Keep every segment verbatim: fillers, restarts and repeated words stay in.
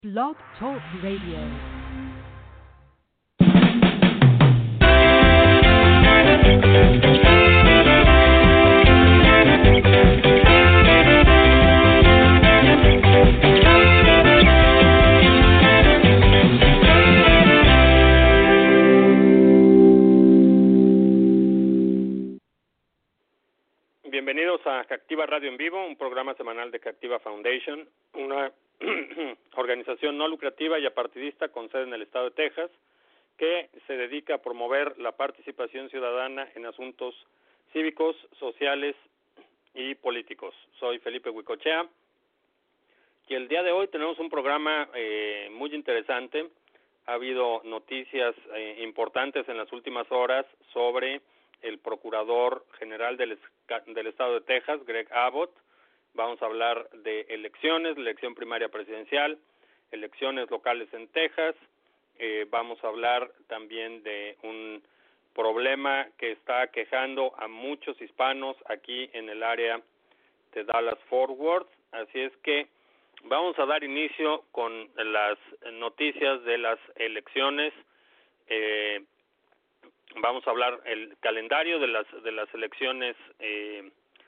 Blog Talk Radio. Bienvenidos a Cactiva Radio en Vivo, un programa semanal de Cactiva Foundation, una organización no lucrativa y apartidista con sede en el estado de Texas, que se dedica a promover la participación ciudadana en asuntos cívicos, sociales y políticos. Soy Felipe Huicochea y el día de hoy tenemos un programa eh, muy interesante. Ha habido noticias eh, importantes en las últimas horas sobre el Procurador General del, del Estado de Texas, Greg Abbott. Vamos a hablar de elecciones, la elección primaria presidencial, elecciones locales en Texas. Eh, vamos a hablar también de un problema que está aquejando a muchos hispanos aquí en el área de Dallas-Fort Worth. Así es que vamos a dar inicio con las noticias de las elecciones. Eh, Vamos a hablar el calendario de las de las elecciones eh,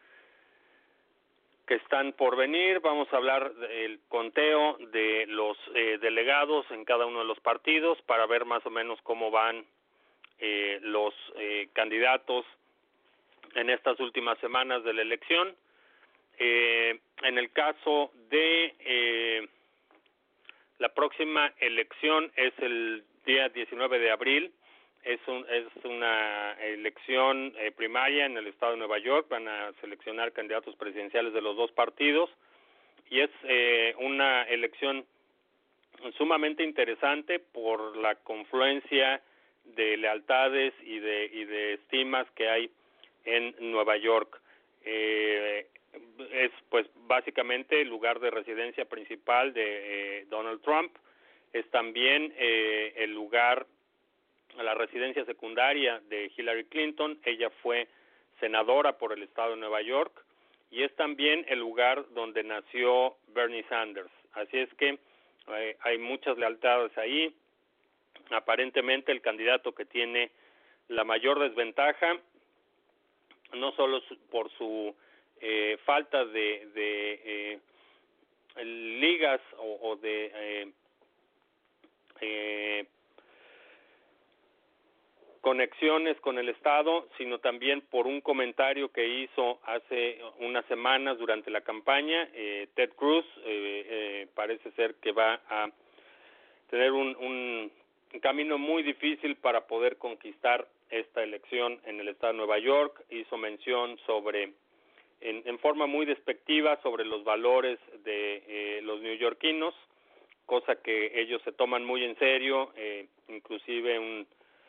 que están por venir. Vamos a hablar del conteo de los eh, delegados en cada uno de los partidos para ver más o menos cómo van eh, los eh, candidatos en estas últimas semanas de la elección. Eh, en el caso de eh, la próxima elección es el día diecinueve de abril. Es, un, es una elección eh, primaria en el estado de Nueva York. Van a seleccionar candidatos presidenciales de los dos partidos y es eh, una elección sumamente interesante por la confluencia de lealtades y de, y de estimas que hay en Nueva York. Eh, es pues básicamente el lugar de residencia principal de eh, Donald Trump. Es también eh, el lugar a la residencia secundaria de Hillary Clinton. Ella fue senadora por el estado de Nueva York y es también el lugar donde nació Bernie Sanders. Así es que eh, hay muchas lealtades ahí. Aparentemente el candidato que tiene la mayor desventaja, no solo su, por su eh, falta de, de eh, ligas o, o de eh, eh, conexiones con el Estado, sino también por un comentario que hizo hace unas semanas durante la campaña. eh, Ted Cruz eh, eh, parece ser que va a tener un, un, un camino muy difícil para poder conquistar esta elección en el Estado de Nueva York. Hizo mención sobre, en, en forma muy despectiva, sobre los valores de eh, los neoyorquinos, cosa que ellos se toman muy en serio. Eh, inclusive un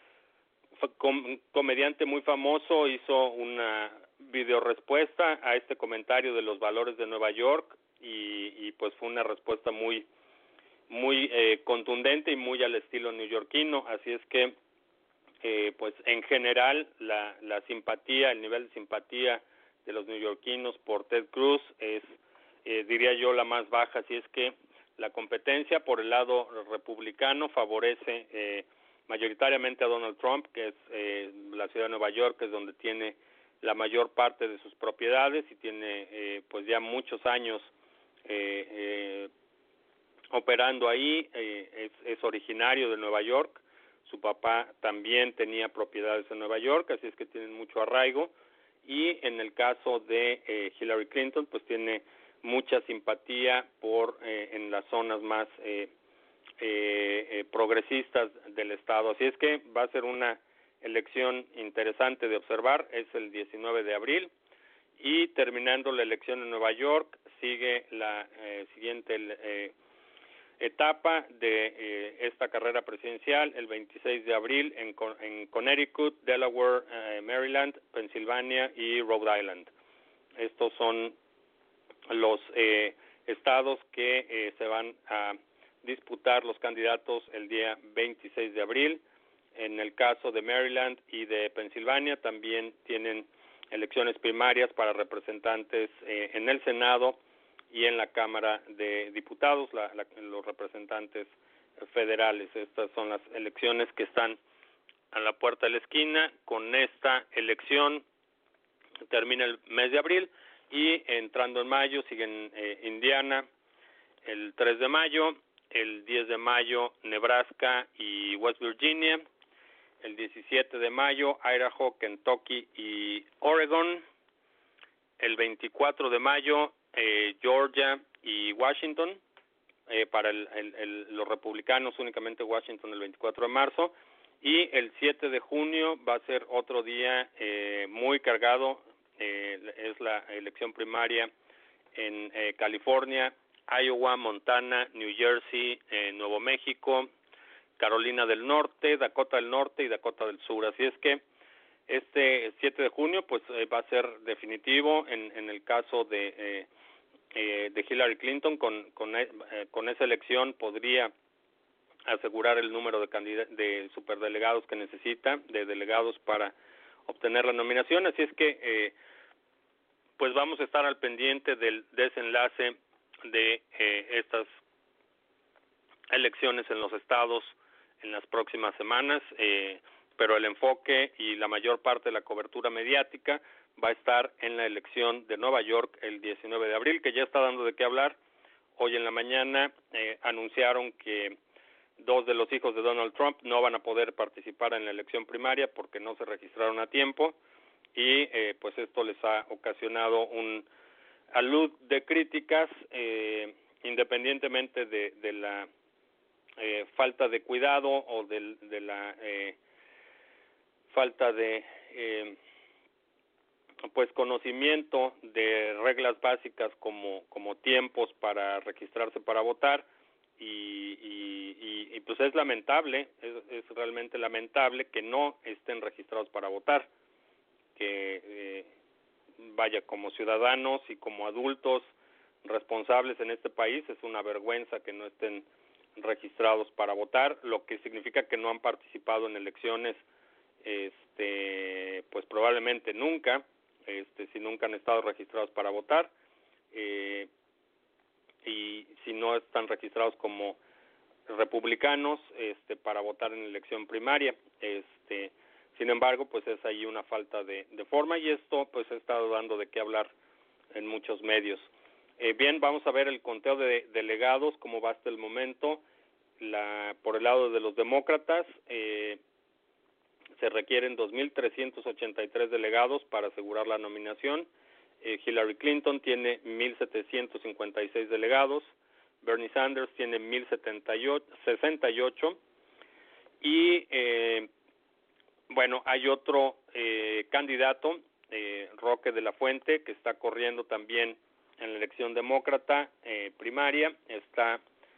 un comediante muy famoso hizo una videorespuesta a este comentario de los valores de Nueva York y, y pues fue una respuesta muy muy eh, contundente y muy al estilo neoyorquino. Así es que eh, pues en general la, la simpatía, el nivel de simpatía de los neoyorquinos por Ted Cruz es, eh, diría yo, la más baja. Así es que la competencia por el lado republicano favorece eh, mayoritariamente a Donald Trump, que es eh, la ciudad de Nueva York, que es donde tiene la mayor parte de sus propiedades y tiene eh, pues ya muchos años eh, eh, operando ahí. Eh, es, es originario de Nueva York. Su papá también tenía propiedades en Nueva York, así es que tienen mucho arraigo. Y en el caso de eh, Hillary Clinton, pues tiene mucha simpatía por eh, en las zonas más eh, Eh, eh, progresistas del estado. Así es que va a ser una elección interesante de observar. Es el diecinueve de abril y terminando la elección en Nueva York sigue la eh, siguiente eh, etapa de eh, esta carrera presidencial el veintiséis de abril en, en Connecticut, Delaware, eh, Maryland, Pensilvania y Rhode Island. Estos son los eh, estados que eh, se van a disputar los candidatos el día veintiséis de abril. En el caso de Maryland y de Pensilvania también tienen elecciones primarias para representantes eh, en el Senado y en la Cámara de Diputados, la, la, los representantes federales. Estas son las elecciones que están a la puerta de la esquina. Con esta elección termina el mes de abril y entrando en mayo siguen eh, Indiana el tres de mayo, el diez de mayo Nebraska y West Virginia, el diecisiete de mayo Idaho, Kentucky y Oregon, el veinticuatro de mayo eh, Georgia y Washington, eh, para el, el, el, los republicanos únicamente Washington el veinticuatro de marzo, y el siete de junio va a ser otro día eh, muy cargado, eh, es la elección primaria en eh, California, Iowa, Montana, New Jersey, eh, Nuevo México, Carolina del Norte, Dakota del Norte y Dakota del Sur. Así es que este siete de junio pues eh, va a ser definitivo en, en el caso de eh, eh, de Hillary Clinton. Con con, eh, con esa elección podría asegurar el número de candid- de superdelegados que necesita, de delegados para obtener la nominación. Así es que eh, pues vamos a estar al pendiente del desenlace de eh, estas elecciones en los estados en las próximas semanas, eh, pero el enfoque y la mayor parte de la cobertura mediática va a estar en la elección de Nueva York el diecinueve de abril, que ya está dando de qué hablar. Hoy en la mañana eh, anunciaron que dos de los hijos de Donald Trump no van a poder participar en la elección primaria porque no se registraron a tiempo, y eh, pues esto les ha ocasionado un alud de críticas, eh, independientemente de, de la eh, falta de cuidado o de, de la eh, falta de eh, pues conocimiento de reglas básicas como como tiempos para registrarse para votar, y, y, y, y pues es lamentable, es, es realmente lamentable que no estén registrados para votar, que eh, vaya, como ciudadanos y como adultos responsables en este país, es una vergüenza que no estén registrados para votar, lo que significa que no han participado en elecciones, este, pues probablemente nunca, este, si nunca han estado registrados para votar, eh, y si no están registrados como republicanos, este, para votar en la elección primaria, este, sin embargo, pues es ahí una falta de, de forma, y esto pues ha estado dando de qué hablar en muchos medios. Eh, bien, vamos a ver el conteo de delegados, cómo va hasta el momento. La, por el lado de los demócratas, eh, se requieren dos mil trescientos ochenta y tres delegados para asegurar la nominación. Eh, Hillary Clinton tiene mil setecientos cincuenta y seis delegados, Bernie Sanders tiene mil sesenta y ocho, y eh, bueno, hay otro eh, candidato, eh, Roque de la Fuente, que está corriendo también en la elección demócrata eh, primaria. Está,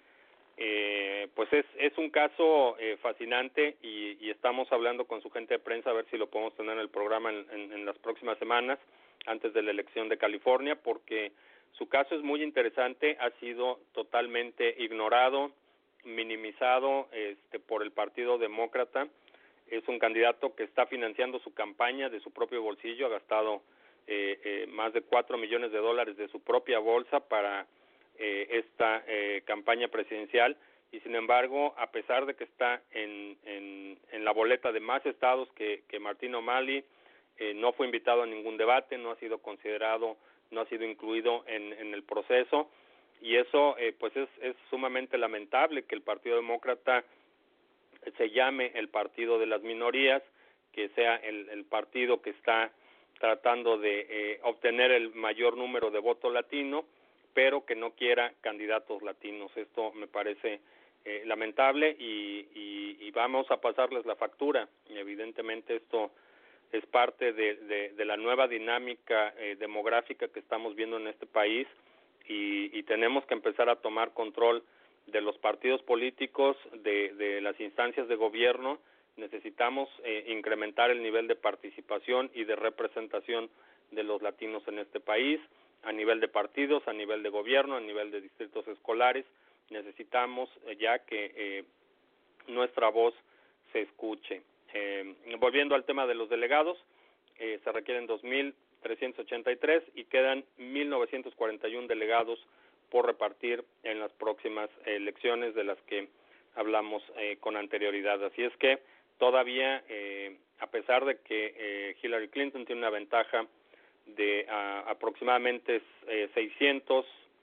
eh, pues es es un caso eh, fascinante, y, y estamos hablando con su gente de prensa a ver si lo podemos tener en el programa en, en, en las próximas semanas, antes de la elección de California, porque su caso es muy interesante, ha sido totalmente ignorado, minimizado este, por el Partido Demócrata. Es un candidato que está financiando su campaña de su propio bolsillo, ha gastado eh, eh, más de cuatro millones de dólares de su propia bolsa para eh, esta eh, campaña presidencial, y sin embargo, a pesar de que está en, en, en la boleta de más estados que, que Martín O'Malley, eh, no fue invitado a ningún debate, no ha sido considerado, no ha sido incluido en, en el proceso, y eso eh, pues es, es sumamente lamentable que el Partido Demócrata se llame el partido de las minorías, que sea el, el partido que está tratando de eh, obtener el mayor número de votos latino, pero que no quiera candidatos latinos. Esto me parece eh, lamentable, y, y, y vamos a pasarles la factura. Y evidentemente esto es parte de, de, de la nueva dinámica eh, demográfica que estamos viendo en este país, y, y tenemos que empezar a tomar control de los partidos políticos, de, de las instancias de gobierno. Necesitamos eh, incrementar el nivel de participación y de representación de los latinos en este país, a nivel de partidos, a nivel de gobierno, a nivel de distritos escolares. Necesitamos eh, ya que eh, nuestra voz se escuche. Eh, volviendo al tema de los delegados, eh, se requieren dos mil trescientos ochenta y tres y quedan mil novecientos cuarenta y uno delegados por repartir en las próximas elecciones de las que hablamos eh, con anterioridad. Así es que todavía, eh, a pesar de que eh, Hillary Clinton tiene una ventaja de uh, aproximadamente eh, seiscientos,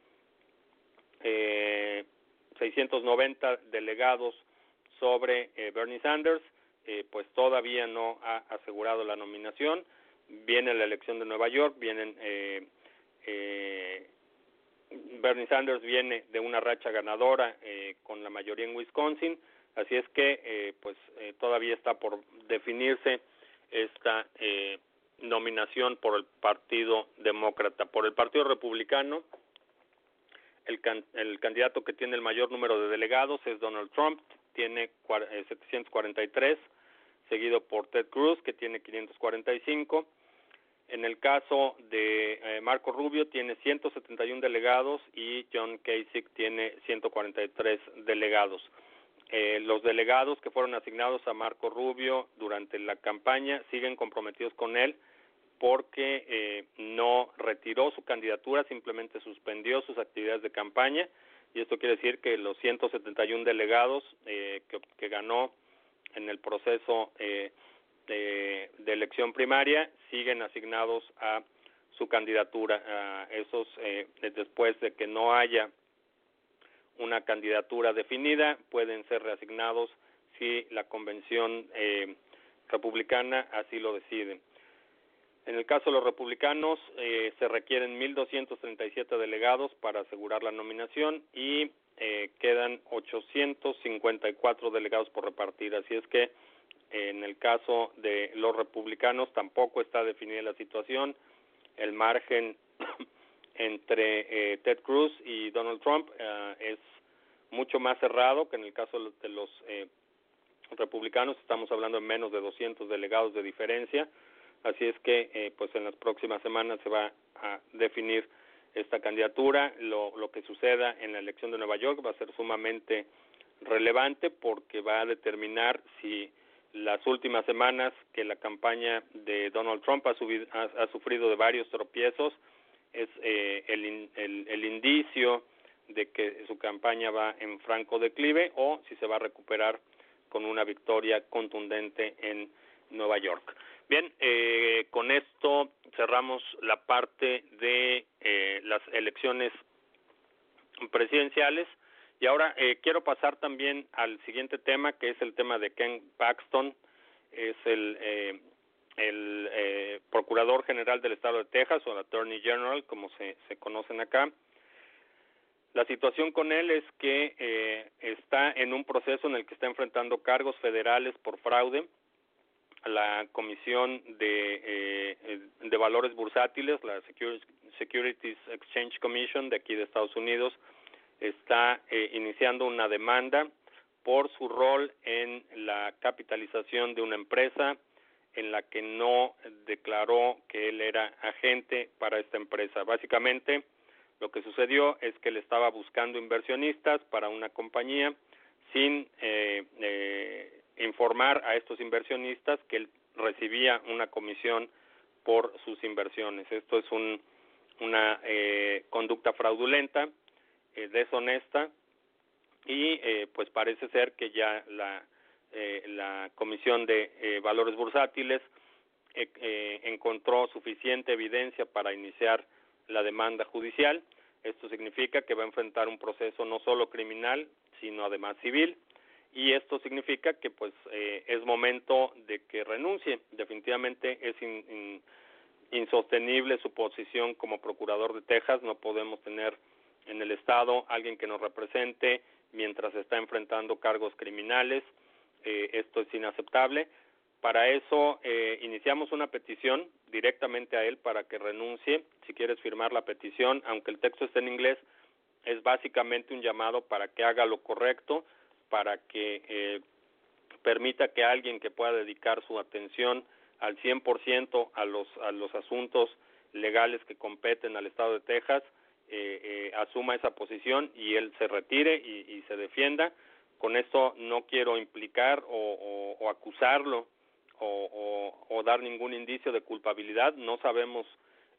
eh, seiscientos noventa delegados sobre eh, Bernie Sanders, eh, pues todavía no ha asegurado la nominación. Viene la elección de Nueva York, vienen eh, eh, Bernie Sanders viene de una racha ganadora eh, con la mayoría en Wisconsin, así es que eh, pues eh, todavía está por definirse esta eh, nominación por el Partido Demócrata. Por el Partido Republicano, el, can, el candidato que tiene el mayor número de delegados es Donald Trump, tiene eh, setecientos cuarenta y tres, seguido por Ted Cruz, que tiene quinientos cuarenta y cinco. En el caso de eh, Marco Rubio tiene ciento setenta y uno delegados y John Kasich tiene ciento cuarenta y tres delegados. Eh, los delegados que fueron asignados a Marco Rubio durante la campaña siguen comprometidos con él porque eh, no retiró su candidatura, simplemente suspendió sus actividades de campaña, y esto quiere decir que los ciento setenta y uno delegados eh, que, que ganó en el proceso eh, De, de elección primaria siguen asignados a su candidatura. A esos eh, después de que no haya una candidatura definida, pueden ser reasignados si la convención eh, republicana así lo decide. En el caso de los republicanos, eh, se requieren mil doscientos treinta y siete delegados para asegurar la nominación y eh, quedan ochocientos cincuenta y cuatro delegados por repartir. Así es que en el caso de los republicanos tampoco está definida la situación. El margen entre eh, Ted Cruz y Donald Trump uh, es mucho más cerrado que en el caso de los eh, republicanos. Estamos hablando de menos de doscientos delegados de diferencia. Así es que eh, pues en las próximas semanas se va a definir esta candidatura. Lo, lo que suceda en la elección de Nueva York va a ser sumamente relevante porque va a determinar si las últimas semanas que la campaña de Donald Trump ha, subido, ha, ha sufrido de varios tropiezos es eh, el, el, el indicio de que su campaña va en franco declive o si se va a recuperar con una victoria contundente en Nueva York. Bien, eh, con esto cerramos la parte de eh, las elecciones presidenciales. Y ahora eh, quiero pasar también al siguiente tema, que es el tema de Ken Paxton, es el, eh, el eh, Procurador General del Estado de Texas, o el Attorney General, como se, se conocen acá. La situación con él es que eh, está en un proceso en el que está enfrentando cargos federales por fraude. La Comisión de, eh, de Valores Bursátiles, la Securities Exchange Commission de aquí de Estados Unidos, está eh, iniciando una demanda por su rol en la capitalización de una empresa en la que no declaró que él era agente para esta empresa. Básicamente, lo que sucedió es que él estaba buscando inversionistas para una compañía sin eh, eh, informar a estos inversionistas que él recibía una comisión por sus inversiones. Esto es un, una eh, conducta fraudulenta, Eh, deshonesta y eh, pues parece ser que ya la eh, la Comisión de eh, Valores Bursátiles eh, eh, encontró suficiente evidencia para iniciar la demanda judicial. Esto significa que va a enfrentar un proceso no solo criminal sino además civil, y esto significa que pues eh, es momento de que renuncie. Definitivamente es in, in, insostenible su posición como procurador de Texas. No podemos tener en el estado alguien que nos represente mientras está enfrentando cargos criminales. Eh, esto es inaceptable. Para eso eh, iniciamos una petición directamente a él para que renuncie. Si quieres firmar la petición, aunque el texto esté en inglés, es básicamente un llamado para que haga lo correcto, para que eh, permita que alguien que pueda dedicar su atención al cien por ciento a los a los asuntos legales que competen al estado de Texas, eh, eh, asuma esa posición y él se retire y, y se defienda. Con esto no quiero implicar o, o, o acusarlo o, o, o dar ningún indicio de culpabilidad. No sabemos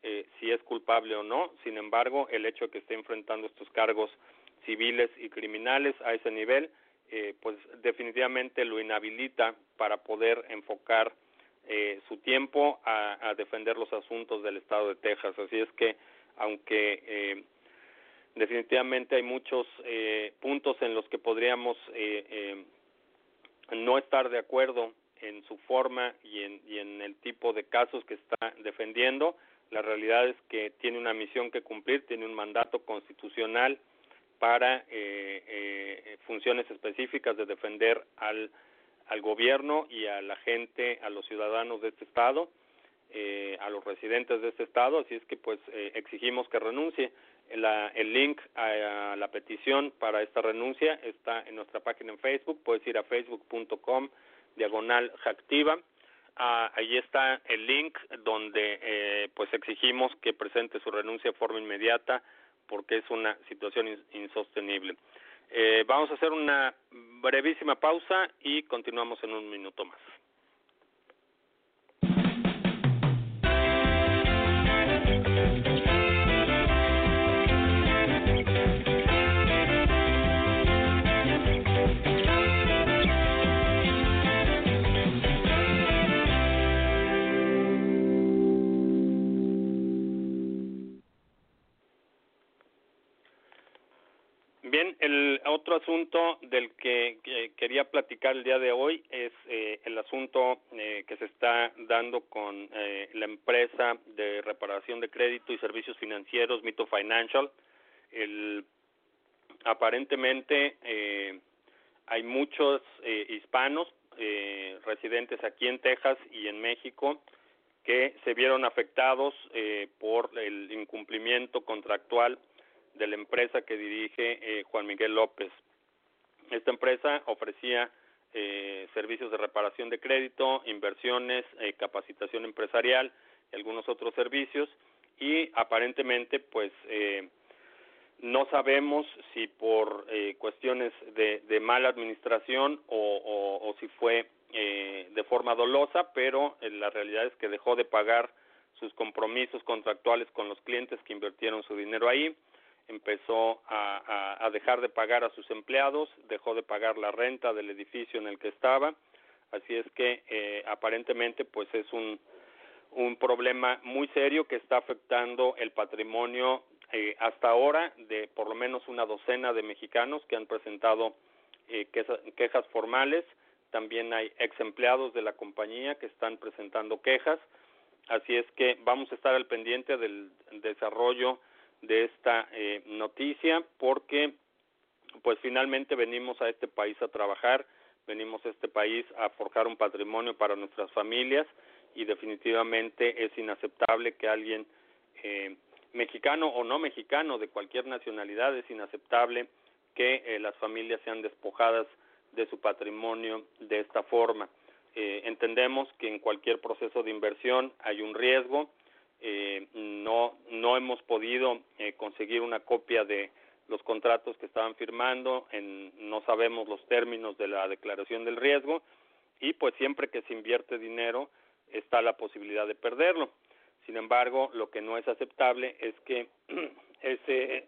eh, si es culpable o no. Sin embargo, el hecho de que esté enfrentando estos cargos civiles y criminales a ese nivel, eh, pues definitivamente lo inhabilita para poder enfocar eh, su tiempo a, a defender los asuntos del estado de Texas. Así es que, aunque eh, definitivamente hay muchos eh, puntos en los que podríamos eh, eh, no estar de acuerdo en su forma y en, y en el tipo de casos que está defendiendo, la realidad es que tiene una misión que cumplir, tiene un mandato constitucional para eh, eh, funciones específicas de defender al, al gobierno y a la gente, a los ciudadanos de este estado, eh, a los residentes de este estado. Así es que pues eh, exigimos que renuncie. La, el link a, a la petición para esta renuncia está en nuestra página en Facebook. Puedes ir a facebook punto com diagonal Hacktiva. Ah, ahí está el link donde eh, pues exigimos que presente su renuncia de forma inmediata, porque es una situación insostenible. Eh, vamos a hacer una brevísima pausa y continuamos en un minuto más. Bien, el otro asunto del que, que quería platicar el día de hoy es eh, el asunto eh, que se está dando con eh, la empresa de reparación de crédito y servicios financieros Mito Financial. El, aparentemente eh, hay muchos eh, hispanos eh, residentes aquí en Texas y en México que se vieron afectados eh, por el incumplimiento contractual de la empresa que dirige eh, Juan Miguel López. Esta empresa ofrecía eh, servicios de reparación de crédito, inversiones, eh, capacitación empresarial y algunos otros servicios, y aparentemente pues eh, no sabemos si por eh, cuestiones de, de mala administración o, o, o si fue eh, de forma dolosa, pero eh, la realidad es que dejó de pagar sus compromisos contractuales con los clientes que invirtieron su dinero ahí. Empezó a, a, a dejar de pagar a sus empleados, dejó de pagar la renta del edificio en el que estaba. Así es que eh, aparentemente pues es un, un problema muy serio que está afectando el patrimonio eh, hasta ahora de por lo menos una docena de mexicanos que han presentado eh, quejas, quejas formales. También hay ex empleados de la compañía que están presentando quejas. Así es que vamos a estar al pendiente del desarrollo de esta eh, noticia, porque pues finalmente venimos a este país a trabajar, venimos a este país a forjar un patrimonio para nuestras familias, y definitivamente es inaceptable que alguien eh, mexicano o no mexicano, de cualquier nacionalidad, es inaceptable que eh, las familias sean despojadas de su patrimonio de esta forma. Eh, entendemos que en cualquier proceso de inversión hay un riesgo. Eh, no no hemos podido eh, conseguir una copia de los contratos que estaban firmando, en, no sabemos los términos de la declaración del riesgo, y pues siempre que se invierte dinero está la posibilidad de perderlo. Sin embargo, lo que no es aceptable es que ese,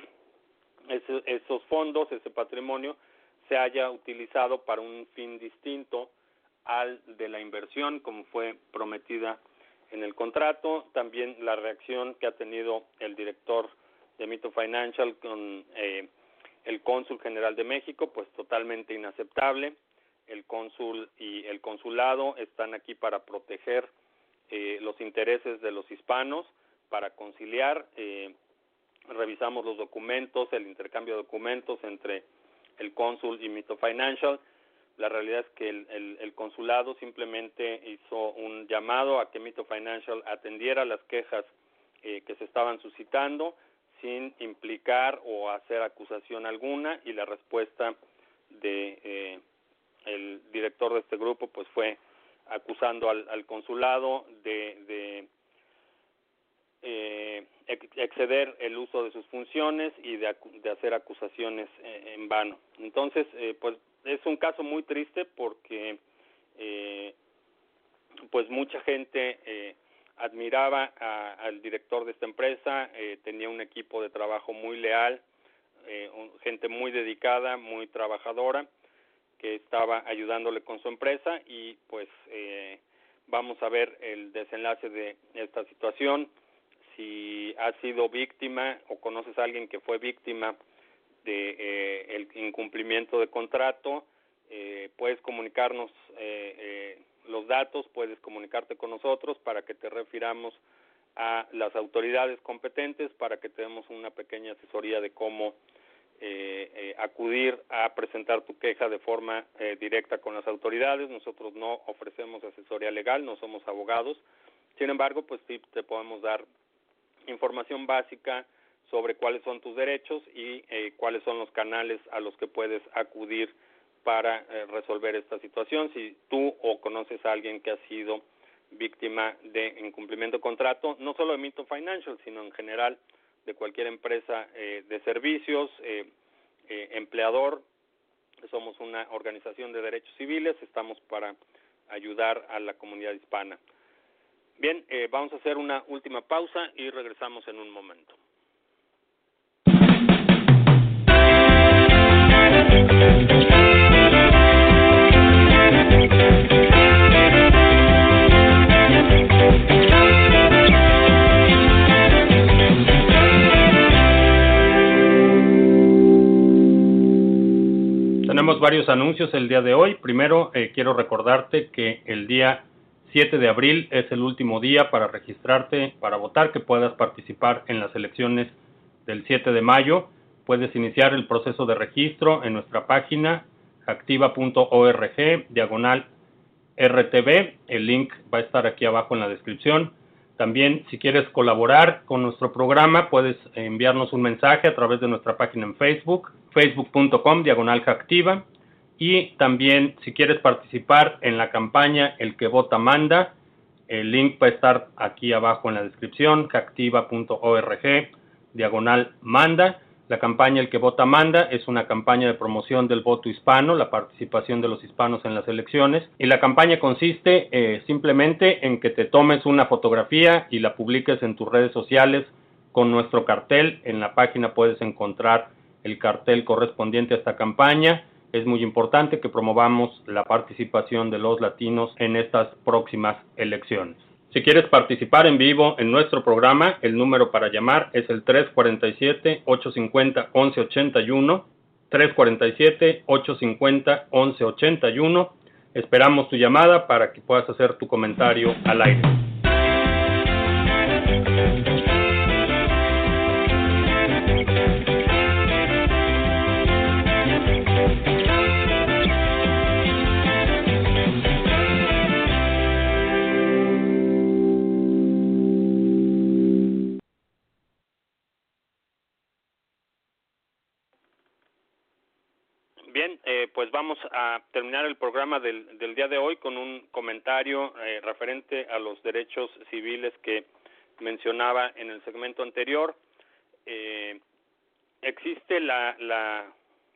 ese esos fondos, ese patrimonio, se haya utilizado para un fin distinto al de la inversión, como fue prometida en el contrato. También la reacción que ha tenido el director de Mito Financial con eh, el cónsul general de México, pues totalmente inaceptable. El cónsul y el consulado están aquí para proteger eh, los intereses de los hispanos, para conciliar. Eh, revisamos los documentos, el intercambio de documentos entre el cónsul y Mito Financial. La realidad es que el, el, el consulado simplemente hizo un llamado a que Mito Financial atendiera las quejas eh, que se estaban suscitando sin implicar o hacer acusación alguna, y la respuesta de eh, el director de este grupo pues fue acusando al, al consulado de, de eh, exceder el uso de sus funciones y de, de hacer acusaciones eh, en vano. Entonces, eh, pues es un caso muy triste porque eh, pues mucha gente eh, admiraba a, al director de esta empresa, eh, tenía un equipo de trabajo muy leal, eh, un, gente muy dedicada, muy trabajadora, que estaba ayudándole con su empresa y pues eh, vamos a ver el desenlace de esta situación. Si has sido víctima o conoces a alguien que fue víctima de eh, el incumplimiento de contrato, eh, puedes comunicarnos eh, eh, los datos, puedes comunicarte con nosotros para que te refiramos a las autoridades competentes, para que te demos una pequeña asesoría de cómo eh, eh, acudir a presentar tu queja de forma eh, directa con las autoridades. Nosotros no ofrecemos asesoría legal, no somos abogados, sin embargo, pues sí te podemos dar información básica sobre cuáles son tus derechos y eh, cuáles son los canales a los que puedes acudir para eh, resolver esta situación. Si tú o conoces a alguien que ha sido víctima de incumplimiento de contrato, no solo de Minto Financial, sino en general de cualquier empresa eh, de servicios, eh, eh, empleador, somos una organización de derechos civiles, estamos para ayudar a la comunidad hispana. Bien, eh, vamos a hacer una última pausa y regresamos en un momento. Tenemos varios anuncios el día de hoy. Primero, eh, quiero recordarte que el día siete de abril es el último día para registrarte para votar, que puedas participar en las elecciones del siete de mayo. Puedes iniciar el proceso de registro en nuestra página activa punto org, diagonal R T V. El link va a estar aquí abajo en la descripción. También, si quieres colaborar con nuestro programa, puedes enviarnos un mensaje a través de nuestra página en Facebook, facebook punto com, diagonal Hacktiva. Y también, si quieres participar en la campaña El que vota manda, el link va a estar aquí abajo en la descripción, hacktiva punto org, diagonal manda. La campaña El que vota manda es una campaña de promoción del voto hispano, la participación de los hispanos en las elecciones. Y la campaña consiste eh, simplemente en que te tomes una fotografía y la publiques en tus redes sociales con nuestro cartel. En la página puedes encontrar el cartel correspondiente a esta campaña. Es muy importante que promovamos la participación de los latinos en estas próximas elecciones. Si quieres participar en vivo en nuestro programa, el número para llamar es el tres cuatro siete, ocho cinco cero, once ochenta y uno, tres cuatro siete, ocho cinco cero, once ochenta y uno. Esperamos tu llamada para que puedas hacer tu comentario al aire. Bien, eh, pues vamos a terminar el programa del, del día de hoy con un comentario eh, referente a los derechos civiles que mencionaba en el segmento anterior. Eh, existe la, la,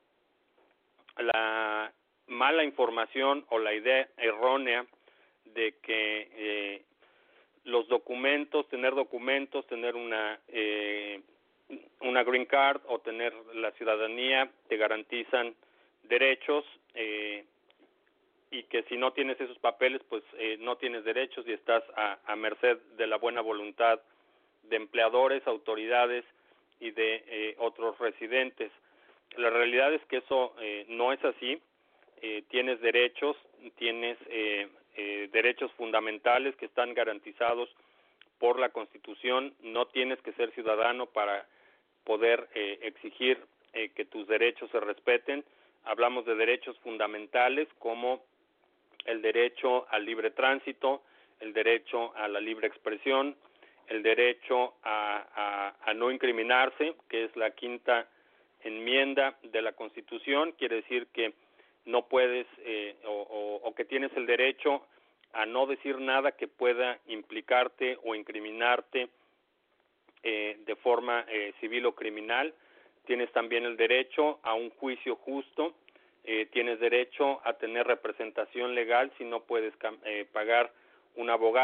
la mala información o la idea errónea de que eh, los documentos, tener documentos, tener una eh, una green card o tener la ciudadanía te garantizan derechos eh, y que si no tienes esos papeles pues eh, no tienes derechos y estás a, a merced de la buena voluntad de empleadores, autoridades y de eh, otros residentes. La realidad es que eso eh, no es así. Eh, tienes derechos, tienes eh, eh, derechos fundamentales que están garantizados por la Constitución. No tienes que ser ciudadano para poder eh, exigir eh, que tus derechos se respeten. Hablamos de derechos fundamentales como el derecho al libre tránsito, el derecho a la libre expresión, el derecho a, a, a no incriminarse, que es la quinta enmienda de la Constitución. Quiere decir que no puedes eh, o, o, o que tienes el derecho a no decir nada que pueda implicarte o incriminarte eh, de forma eh, civil o criminal. Tienes también el derecho a un juicio justo, eh, tienes derecho a tener representación legal si no puedes eh, pagar un abogado.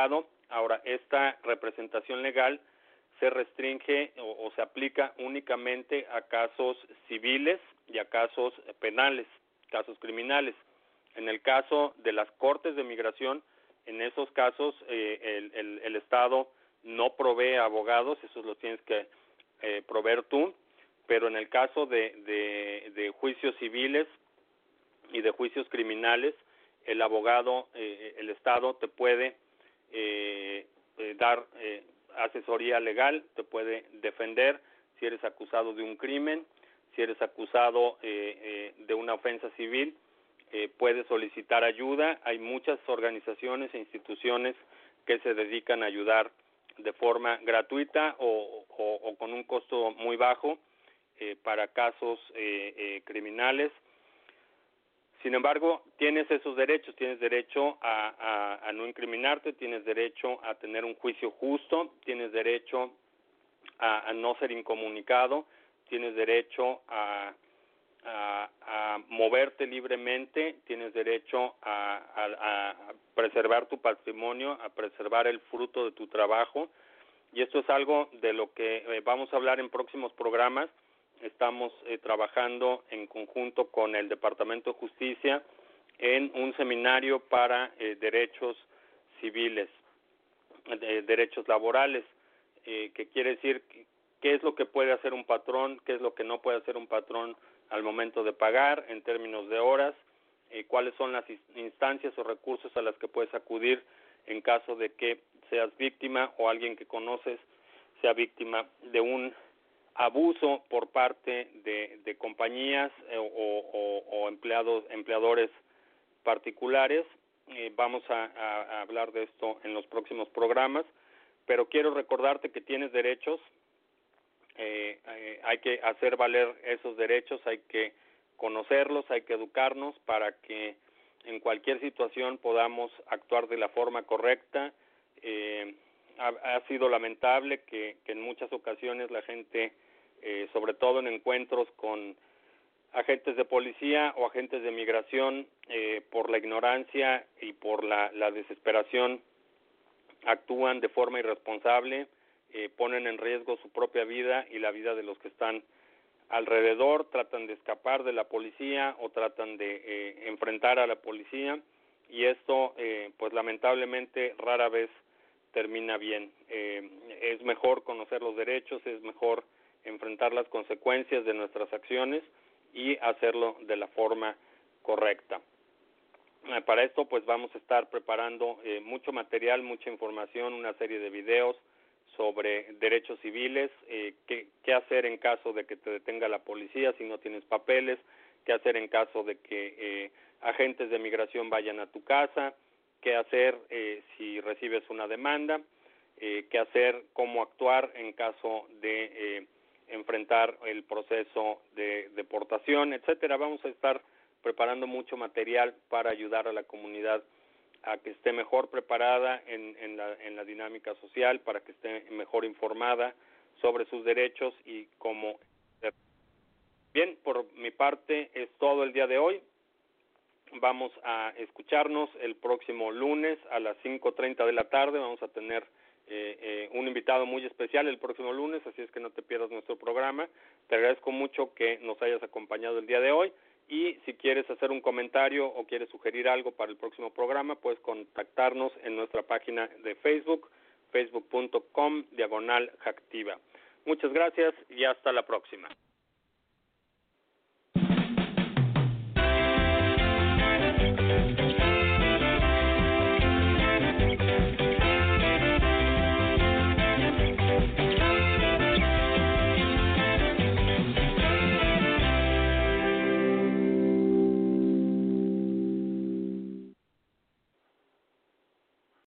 Ahora, esta representación legal se restringe o, o se aplica únicamente a casos civiles y a casos penales, casos criminales. En el caso de las Cortes de Migración, en esos casos eh, el, el, el Estado no provee abogados, esos los tienes que eh, proveer tú, pero en el caso de, de, de juicios civiles y de juicios criminales, el abogado, eh, el Estado te puede eh, eh, dar eh, asesoría legal, te puede defender si eres acusado de un crimen, si eres acusado eh, eh, de una ofensa civil, eh, puedes solicitar ayuda. Hay muchas organizaciones e instituciones que se dedican a ayudar de forma gratuita o, o, o con un costo muy bajo eh, para casos eh, eh, criminales. Sin embargo, tienes esos derechos, tienes derecho a, a, a no incriminarte, tienes derecho a tener un juicio justo, tienes derecho a, a no ser incomunicado, tienes derecho a, a, a moverte libremente, tienes derecho a, a, a preservar tu patrimonio, a preservar el fruto de tu trabajo, y esto es algo de lo que eh, vamos a hablar en próximos programas. Estamos eh, trabajando en conjunto con el Departamento de Justicia en un seminario para eh, derechos civiles, eh, derechos laborales, eh, que quiere decir qué es lo que puede hacer un patrón, qué es lo que no puede hacer un patrón al momento de pagar en términos de horas, eh, cuáles son las instancias o recursos a las que puedes acudir en caso de que seas víctima o alguien que conoces sea víctima de un abuso por parte de, de compañías eh, o, o, o empleados, empleadores particulares. Eh, vamos a, a, a hablar de esto en los próximos programas, pero quiero recordarte que tienes derechos, eh, eh, hay que hacer valer esos derechos, hay que conocerlos, hay que educarnos para que en cualquier situación podamos actuar de la forma correcta. Eh, ha, ha sido lamentable que, que en muchas ocasiones la gente, eh, sobre todo en encuentros con agentes de policía o agentes de migración, eh, por la ignorancia y por la, la desesperación, actúan de forma irresponsable, eh, ponen en riesgo su propia vida y la vida de los que están alrededor, tratan de escapar de la policía o tratan de eh, enfrentar a la policía, y esto eh, pues lamentablemente rara vez termina bien. Eh, es mejor conocer los derechos, es mejor enfrentar las consecuencias de nuestras acciones y hacerlo de la forma correcta. Eh, para esto pues vamos a estar preparando eh, mucho material, mucha información, una serie de videos sobre derechos civiles, eh, qué, qué hacer en caso de que te detenga la policía si no tienes papeles, qué hacer en caso de que eh, agentes de migración vayan a tu casa, qué hacer eh, si recibes una demanda, eh, qué hacer, cómo actuar en caso de eh, enfrentar el proceso de deportación, etcétera. Vamos a estar preparando mucho material para ayudar a la comunidad a que esté mejor preparada en, en, la, en la dinámica social, para que esté mejor informada sobre sus derechos y cómo. Bien, por mi parte es todo el día de hoy. Vamos a escucharnos el próximo lunes a las cinco treinta de la tarde. Vamos a tener eh, eh, un invitado muy especial el próximo lunes, así es que no te pierdas nuestro programa. Te agradezco mucho que nos hayas acompañado el día de hoy. Y si quieres hacer un comentario o quieres sugerir algo para el próximo programa, puedes contactarnos en nuestra página de Facebook, facebook punto com diagonal Jactiva. Muchas gracias y hasta la próxima.